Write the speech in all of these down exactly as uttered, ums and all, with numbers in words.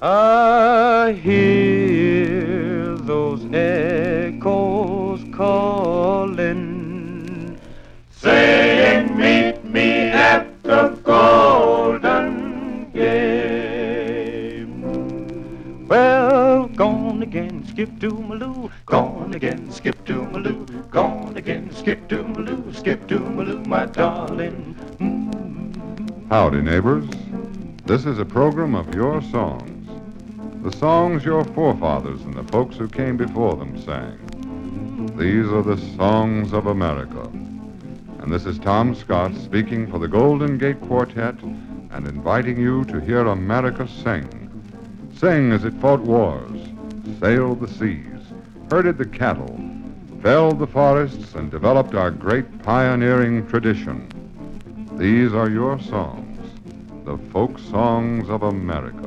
I hear those echoes calling, saying, meet me at the Golden Gate. Well, gone again, skip to Maloo, gone again, skip to Maloo, gone again, skip to Maloo, skip to Maloo, my darling. Mm-hmm. Howdy, neighbors. This is a program of your songs. The songs your forefathers and the folks who came before them sang. These are the songs of America. And this is Tom Scott speaking for the Golden Gate Quartet and inviting you to hear America sing. Sing as it fought wars, sailed the seas, herded the cattle, felled the forests, and developed our great pioneering tradition. These are your songs, the folk songs of America.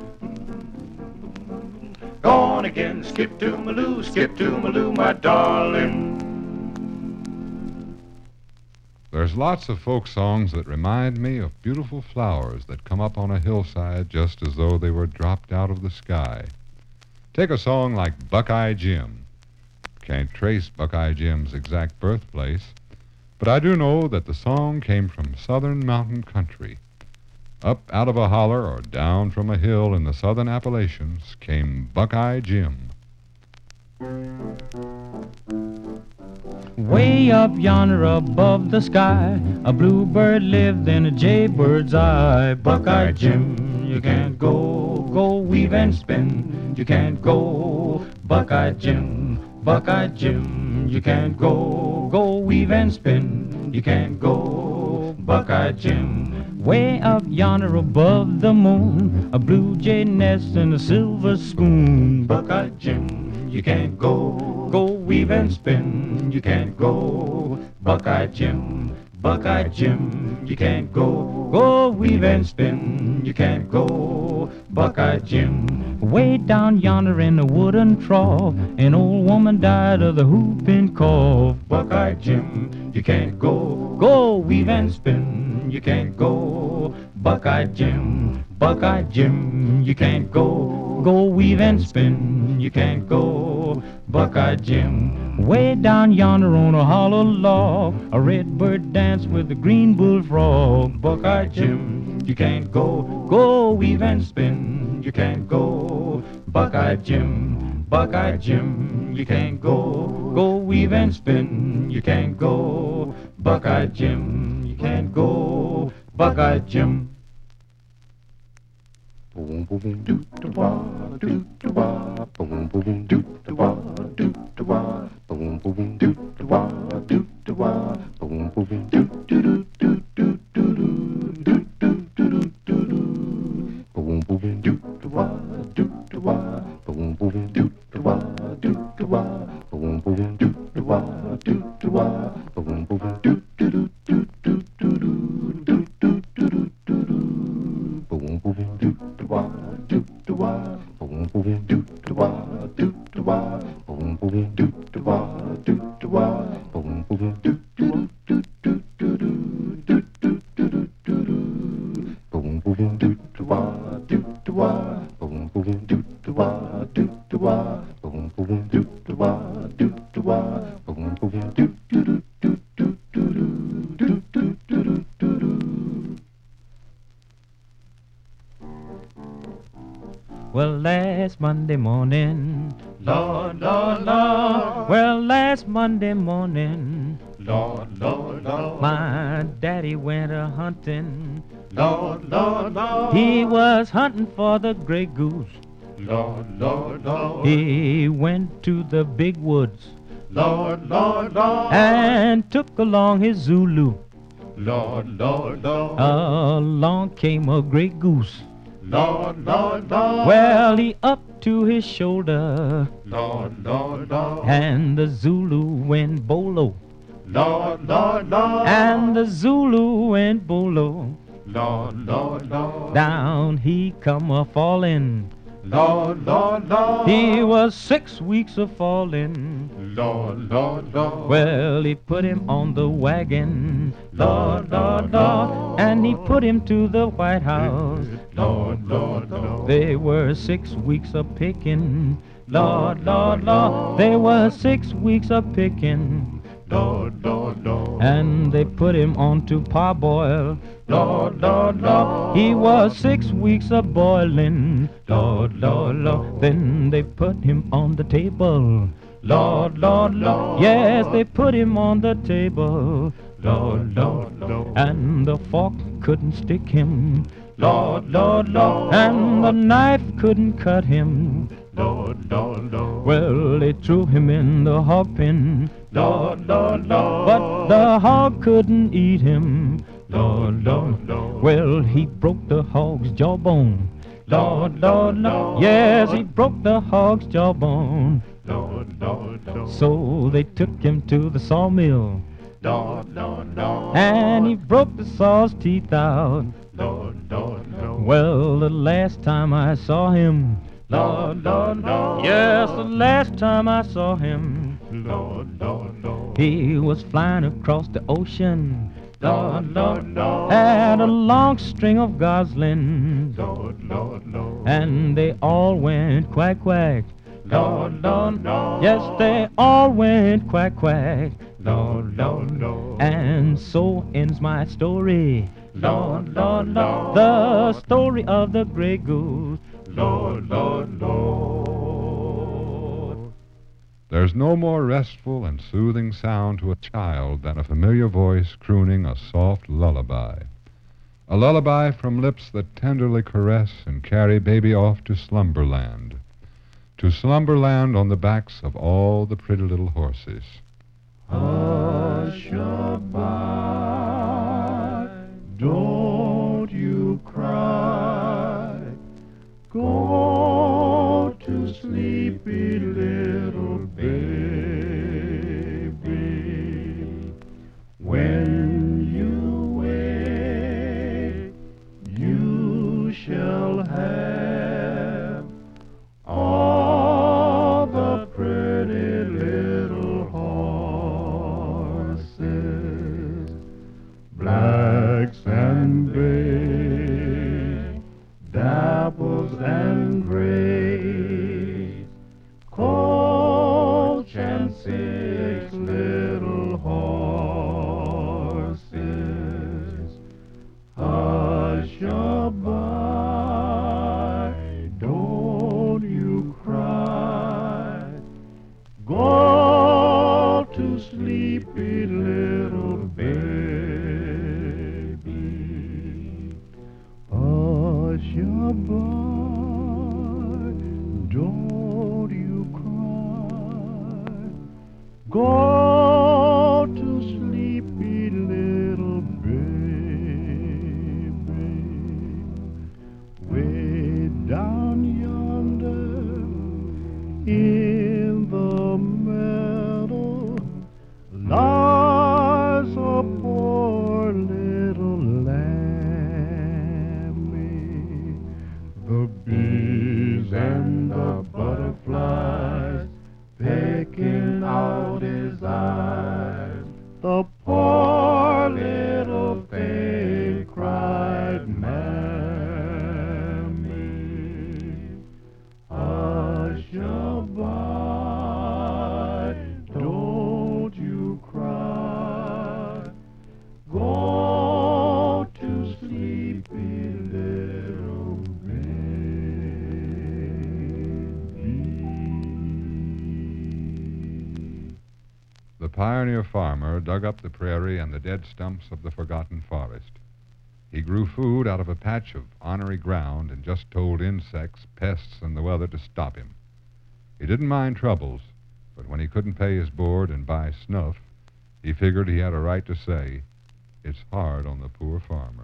Gone again, skip to Maloo, skip to Maloo, my darling. There's lots of folk songs that remind me of beautiful flowers that come up on a hillside just as though they were dropped out of the sky. Take a song like Buckeye Jim. Can't trace Buckeye Jim's exact birthplace, but I do know that the song came from southern mountain country. Up out of a holler or down from a hill in the southern Appalachians came Buckeye Jim. Way up yonder above the sky, a bluebird lived in a jaybird's eye. Buckeye Jim, you can't go, go weave and spin. You can't go, Buckeye Jim, Buckeye Jim. You can't go, go weave and spin. You can't go, Buckeye Jim. Way up yonder above the moon, a blue jay nest in a silver spoon. Buckeye Jim, you can't go, go weave and spin. You can't go, Buckeye Jim, Buckeye Jim. You can't go, go weave and spin. You can't go, Buckeye Jim. Way down yonder in the wooden trough, an old woman died of the whooping cough. Buckeye Jim, you can't go, go weave and spin. You can't go, Buckeye Jim, Buckeye Jim. You can't go, go weave and spin. You can't go, Buckeye Jim. Way down yonder on a hollow log, a red bird danced with the green bullfrog. Buckeye Jim, you can't go, go weave and spin. You can't go, Buckeye Jim, Buckeye Jim. You can't go, go weave and spin. You can't go, Buckeye Jim. You can't go, Buckeye Jim. Boom boom doo doo wah doo doo wah boom boom doo doo wah doo doo wah boom boom doo doo wah doo doo wah boom boom doo doo doo doo doo doo doo doo doo boom boom doo doo wah doo doo wah boom boom doo doo wah doo doo wah boom boom doo doo wah doo doo wah boom boom doo doo doo doo doo doo doo doo doo doo boom boom doo doo wah doo doo wah boom boom doo doo wah doo doo wah boom boom doo doo wah doo doo wah boom boom doo doo doo doo doo doo doo doo doo boom boom doo doo wah doo doo wah boom boom doo doo wah doo doo wah boom boom doo doo wah doo doo wah boom boom doo doo doo doo doo doo doo doo doo. Well, last Monday morning, Lord, Lord, Lord, well, last Monday morning, Lord, Lord, Lord, my daddy went a hunting. Lord, Lord, Lord, He was hunting for the gray goose. Lord, Lord, Lord, He went to the big woods Lord, Lord, Lord, and took along his Zulu. Lord, Lord, Lord, Along came a gray goose. Lord, Lord, Lord, Well, he up to his shoulder, Lord, Lord, Lord, and the Zulu went bolo, Lord, Lord, Lord, and the Zulu went bolo. Lord, Lord, Lord, Down he come a falling, Lord, Lord, Lord. He was six weeks of falling. Lord, Lord, Lord. Well, he put him on the wagon. Lord, Lord, Lord. And he put him to the White House. Lord, Lord, Lord. They were six weeks of picking. Lord, Lord, Lord. They were six weeks of picking. Lord, Lord, Lord. And they put him on to parboil. Lord, Lord, Lord. He was six weeks of boiling. Lord, Lord, Lord. Then they put him on the table. Lord, Lord, Lord. Yes, they put him on the table. Lord, Lord, Lord. And the fork couldn't stick him. Lord, Lord, Lord. And the knife couldn't cut him. Lord, Lord, Lord. Well, they threw him in the hog pen. Lord, Lord, Lord. But the hog couldn't eat him. Lord, Lord, Lord. Well, he broke the hog's jawbone. Lord, Lord, Lord. Yes, he broke the hog's jawbone. Lord, Lord, Lord. So they took him to the sawmill. Lord, Lord, Lord. And he broke the saw's teeth out. Lord, Lord, Lord. Well, the last time I saw him. Lord, Lord, Lord. Yes, the last time I saw him. Lord, Lord, Lord. He was flying across the ocean. Lord, Lord, Lord. Had a long string of goslings. Lord, Lord, Lord. And they all went quack, quack. Lord, Lord, Lord. Yes, they all went quack, quack. Lord, Lord, Lord. And so ends my story. Lord, Lord, Lord. The story of the gray goose. Lord, Lord, Lord. There's no more restful and soothing sound to a child than a familiar voice crooning a soft lullaby. A lullaby from lips that tenderly caress and carry baby off to slumberland. To slumberland on the backs of all the pretty little horses. Hush-a-bye, don't you cry. Go to sleepy little baby. When you wake, you shall have all the pretty little horses, blacks and grays, dapples and grays, coach and six little horses. Hush-a-bye, don't you cry. Go to sleepy little baby. Hush-a-bye, don't you cry. Go to sleepy little baby. Way down yonder in the meadow lies a poor little lamb. The bees and the butterflies picking out his eyes. The poor little thing cried, Mammy. Hush-a-bye, don't you cry. Go to sleepy little baby. The pioneer farmer dug up the prairie and the dead stumps of the forgotten forest. He grew food out of a patch of ornery ground and just told insects, pests, and the weather to stop him. He didn't mind troubles, but when he couldn't pay his board and buy snuff, he figured he had a right to say, it's hard on the poor farmer.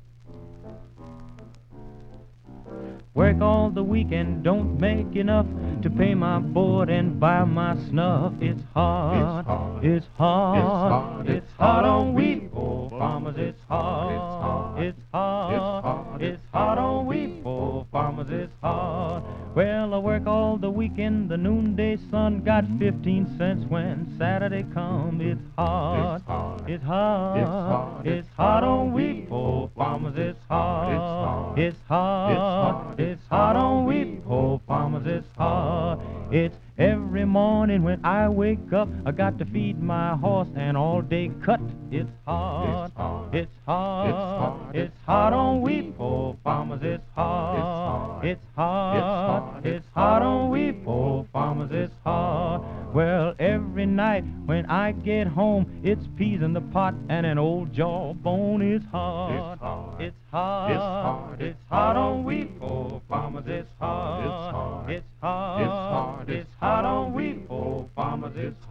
Work all the weekend, don't make enough to pay my board and buy my snuff. It's hard, It's hard, it's hard, it's hard on we poor farmers. It's hard, it's hard, it's hard on we poor farmers. It's hard. Well, I work all the weekend, the noonday sun got fifteen cents when Saturday come. It's hard, it's hard, it's hard on we poor farmers. It's hard, it's hard, it's hard on we poor farmers. It's hard. It's every morning when I wake up, I got to feed my horse and all day cut. It's hard, it's hard, it's hard on we poor farmers. It's hard, it's hard, it's hard on we poor farmers. It's hard. Well, every night when I get home, it's peas in the pot and an old jawbone. It's hard, it's hard, it's hard on we poor farmers. It's hard, it's hard, it's hard on we poor farmers. It's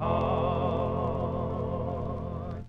hard.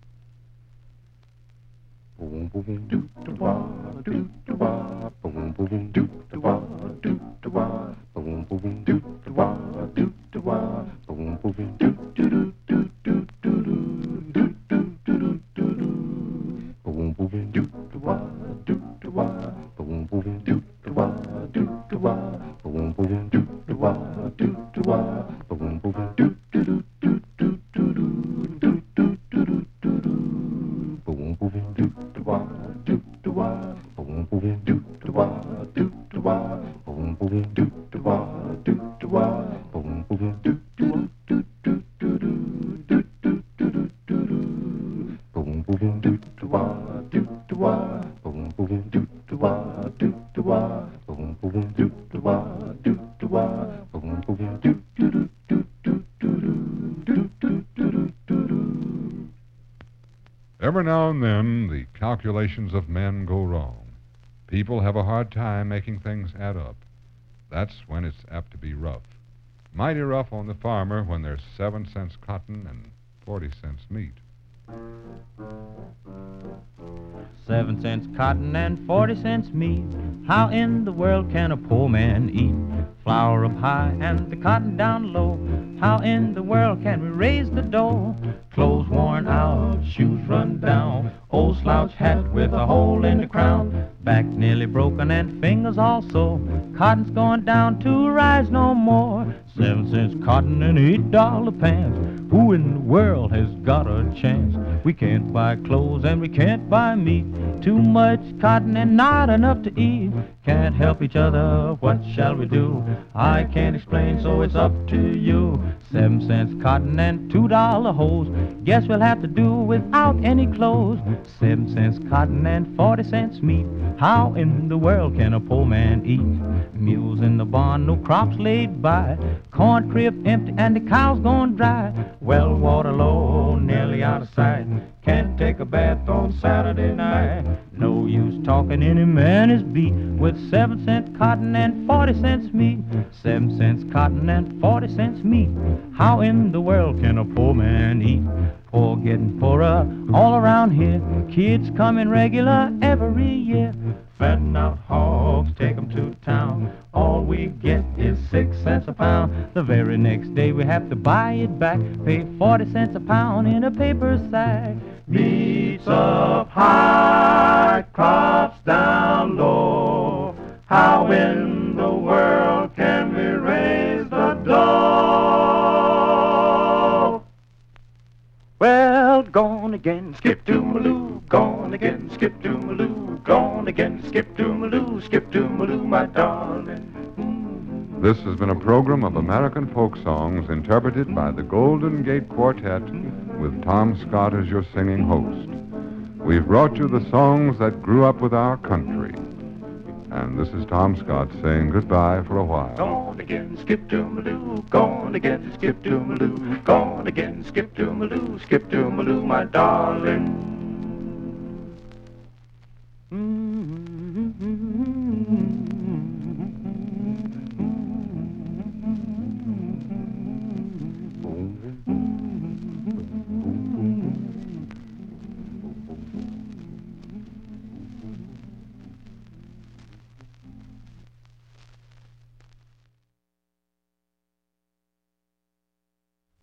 Boom boom doo doo wah doo doo wah. Boom boom doo doo wah doo doo wah. Boom boom doo doo wah doo doo wah. Boom boom doo doo doo doo doo doo doo doo doo doo doo. Boom boom doo doo wah doo doo wah. Boom boom doo doo wah doo doo wah. Boom boom doo doo wah doo doo wah. Boom boom doo doo doo doo doo doo doo doo doo doo doo. Boom boom doo doo wah doo doo wah. Boom boom doo doo wah doo doo wah. Boom boom doo doo wah doo doo wah. Boom boom doo doo doo doo doo doo doo doo doo doo. Boom boom doo doo wah doo doo wah. Boom boom doo doo wah doo doo wah. Boom boom doo doo wah doo doo wah. Boom boom doo doo doo doo doo doo doo doo doo doo. Every now and then, the calculations of men go wrong. People have a hard time making things add up. That's when it's apt to be rough. Mighty rough on the farmer when there's seven cents cotton and forty cents meat. Seven cents cotton and forty cents meat. How in the world can a poor man eat? Flour up high and the cotton down low. How in the world can we raise the dough? Clothes worn out, shoes run down, old slouch hat with a hole in the crown, back nearly broken and fingers also. Cotton's going down to rise no more. Seven cents cotton and eight dollar pants. Who in the world has got a chance? We can't buy clothes and we can't buy meat. Too much cotton and not enough to eat. Can't help each other, what shall we do? I can't explain, so it's up to you. Seven cents cotton and two dollar hose. Guess we'll have to do without any clothes. Seven cents cotton and forty cents meat. How in the world can a poor man eat? Mules in the barn, no crops laid by. Corn crib empty and the cows gone dry. Well water low, nearly out of sight. Can't take a bath on Saturday night. No use talking, any man is beat with seven cents cotton and forty cents meat. Seven cents cotton and forty cents meat. How in the world can a poor man eat? Poor getting poorer all around here. Kids coming regular every year. Fatten out hogs, take 'em to town. All we get is six cents a pound. The very next day we have to buy it back. Pay forty cents a pound in a paper sack. Meat's up high, crops down low. How in the world can we raise the dough? Well, gone again, skip to Maloo. Gone again, skip to Maloo. Gone again, skip to Maloo. Skip to Maloo, my darling. This has been a program of American folk songs interpreted by the Golden Gate Quartet with Tom Scott as your singing host. We've brought you the songs that grew up with our country. And this is Tom Scott saying goodbye for a while. Gone again, skip to Maloo. Gone again, skip to Maloo. Gone again, skip to Maloo. Skip to Maloo, my darling.